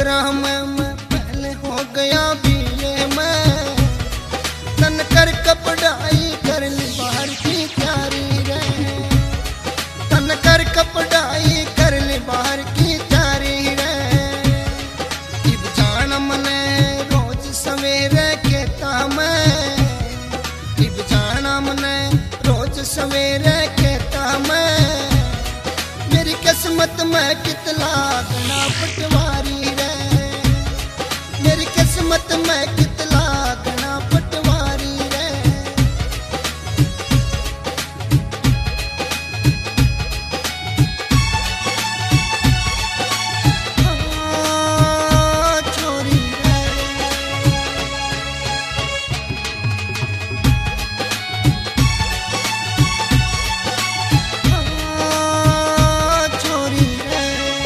चक्रा में मैं पहले हो गया बीए में, तन कर कपड़ाई कर ली बाहर की तैयारी रे, तन कर कपड़ाई कर ली बाहर की तैयारी रे। इब जान मने रोज सवेरे कहता मैं, इब जाना मने रोज सवेरे कहता मैं, मेरी किस्मत में कितला गना पटवारी रे, मेरी किस्मत में कितला गना पटवारी रे। हाँ, छोरी रे। हाँ, छोरी रे।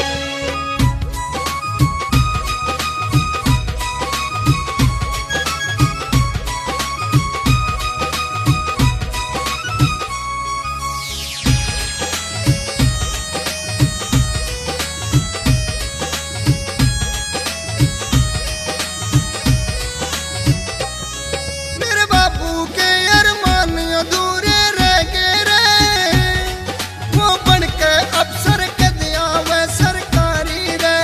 मेरे बाबू के अरमान अधूरे रह गए रे, वो बन के अफसर के दिया वे सरकारी रे,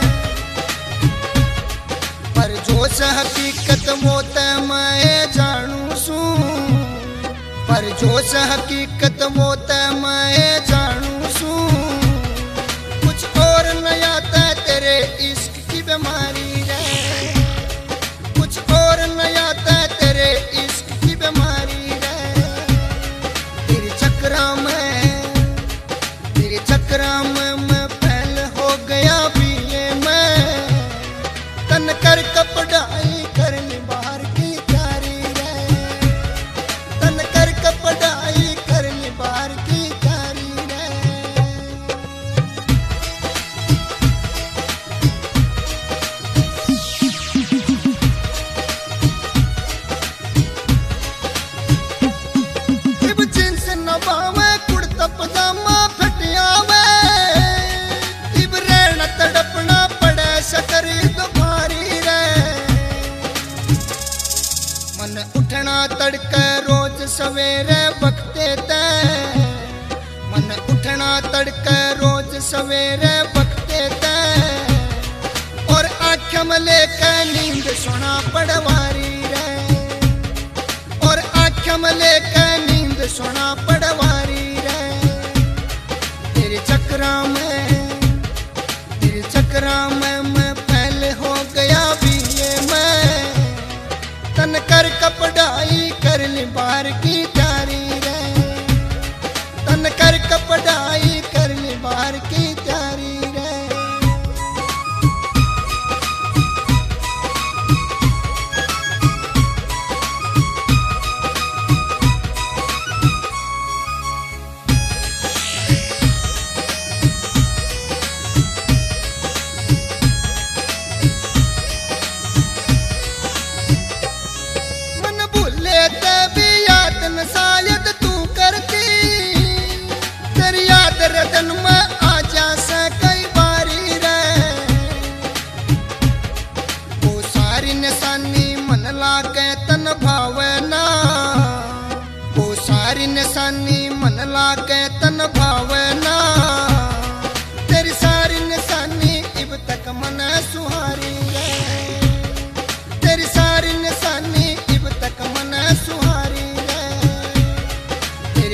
पर जोश हकीकत वो ते मैं जानू सू, पर जोश हकीकत वो ते मैं जानू सू। कुछ और नया ते तेरे इश्क की बीमारी रे, कुछ और नया ते तेरे इश्क की बीमारी रे। तेरे चक्रा में मैं फैल हो गया बीए में, तन कर कपड़ाई कर ली बाहर की तैयारी रे, तन कर कपड़ाई कर ली बाहर की तैयारी रे। इब जींस नवावे कुर्ता पजामा फटियावे, इब रहना तड़पना पड़े शकरी दोबारी रे। मन उठना तड़के रोज सवेरे बखते ते, मन उठना तड़के रोज सवेरे बखते ते, और आँखें में लेके नींद सोना पड़वारी रे, और आँखें में लेके नींद सोना पड़वारी रे। तेरे चक्रा में मैं पहले हो गया बीए में, तन कर कपड़ाई कर ली बाहर की तैयारी रे, तन कर कपड़ाई कर ली बाहर की तैयारी रे। मन भूले ते भी याद न शायद तू करती, तेरी याद रतन में आ जा से कई बारी रे। वो सारी निशानी मन लागे तन भावना, वो सारी निशानी मन लागे तन भावना, तेरी सारी निशानी इब तक मन सुहारी रे, तेरी सारी निशानी इब तक मन सुहारी रे। तेरे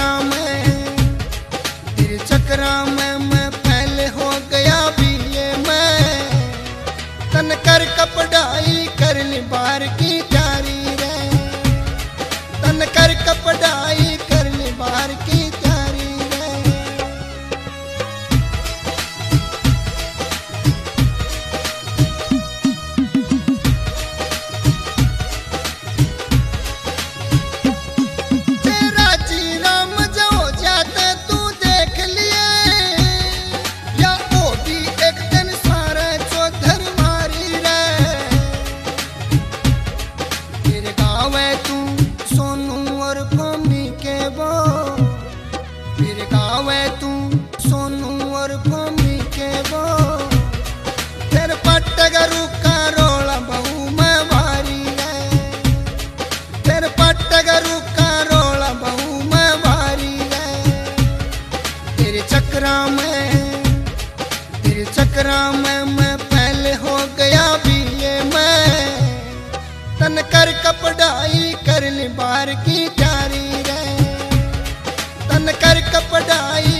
चक्रा में मैं पहले हो गया बीए में, तन कर कपड़ाई कर ली बाहर की तैयारी रे, तन कर कपड़ाई कर ली बाहर की तैयारी रे। तेरा जी राम जो जाते तू देख लिए, या वो भी एक दिन सारे चौधर मारी रे। कपड़ाई कर ली बाहर की तैयारी रे। तन कर कपड़ाई